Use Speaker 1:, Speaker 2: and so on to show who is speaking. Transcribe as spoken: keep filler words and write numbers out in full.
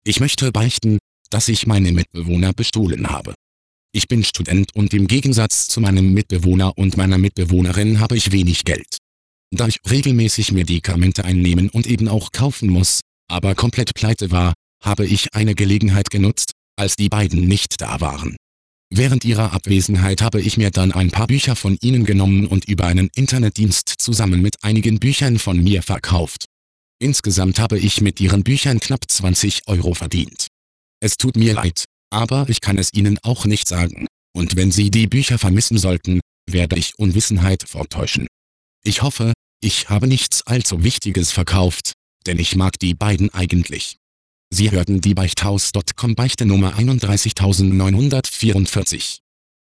Speaker 1: Ich möchte beichten, dass ich meine Mitbewohner bestohlen habe. Ich bin Student und im Gegensatz zu meinem Mitbewohner und meiner Mitbewohnerin habe ich wenig Geld. Da ich regelmäßig Medikamente einnehmen und eben auch kaufen muss, aber komplett pleite war, habe ich eine Gelegenheit genutzt, als die beiden nicht da waren. Während ihrer Abwesenheit habe ich mir dann ein paar Bücher von ihnen genommen und über einen Internetdienst zusammen mit einigen Büchern von mir verkauft. Insgesamt habe ich mit ihren Büchern knapp zwanzig Euro verdient. Es tut mir leid, aber ich kann es Ihnen auch nicht sagen, und wenn Sie die Bücher vermissen sollten, werde ich Unwissenheit vortäuschen. Ich hoffe, ich habe nichts allzu Wichtiges verkauft, denn ich mag die beiden eigentlich. Sie hörten die Beichthaus Punkt com Beichte Nummer einunddreißigtausendneunhundertvierundvierzig.